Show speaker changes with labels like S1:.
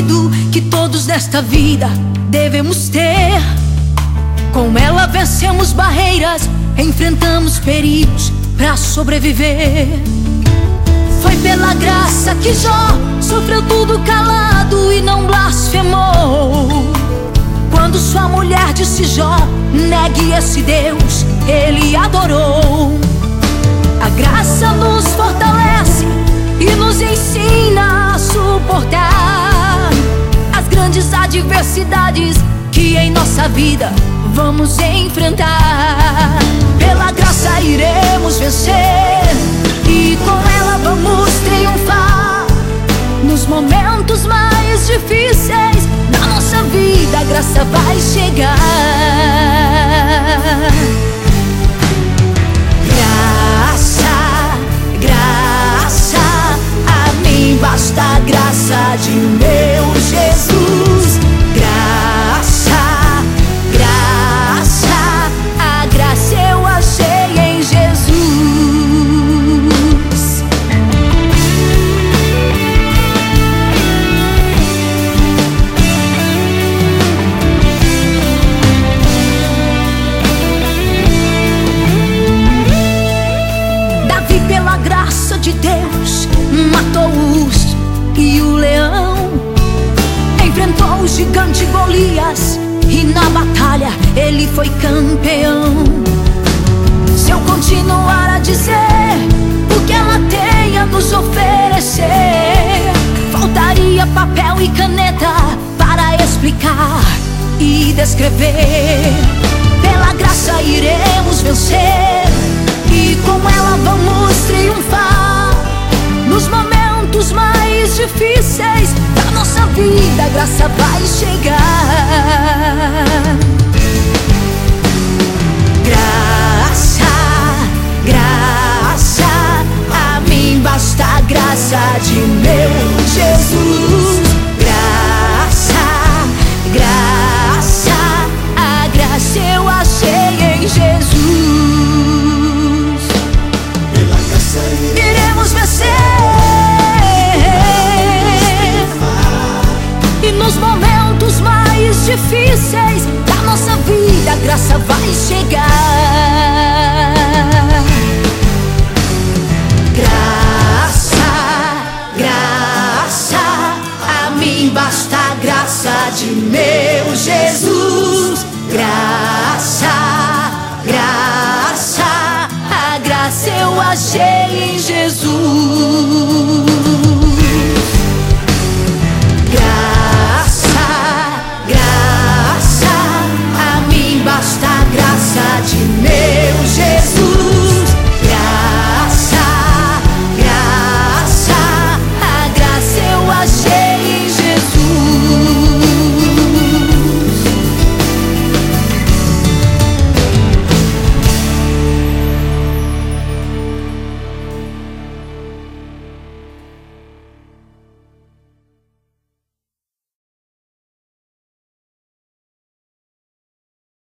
S1: prometido que todos nesta vida devemos ter. Com ela vencemos barreiras, enfrentamos perigos pra sobreviver. Foi pela graça que Jó sofreu tudo calado e não blasfemou. Quando sua mulher disse: Jó, negue esse Deus, ele adorou. A graça nos fortalece e nos ensina a suportar as grandes adversidades que em nossa vida vamos enfrentar. Pela graça iremos vencer e com ela vamos triunfar. Nos momentos mais difíceis da nossa vida, a graça vai chegar. Graça, graça, a mim basta a graça de meu Jesus. Graça, graça, a graça eu achei em Jesus. Davi, pela graça de Deus, matou o urso e o leão, enfrentou o gigante Golias e na batalha ele foi campeão. Se eu continuar a dizer o que ela tem a nos oferecer, faltaria papel e caneta para explicar e descrever. Pela graça iremos vencer e com ela vamos triunfar. Nos momentos mais difíceis da nossa vida, a graça vai chegar. Graça, graça, a mim basta a graça de meu Jesus. Graça, graça, a graça eu achei em Jesus.
S2: Pela graça
S1: Iremos vencer e nos momentos mais difíceis da nossa vida, a graça vai chegar. Graça, graça, a mim basta a graça de meu Jesus. Graça, graça, a graça eu achei em Jesus.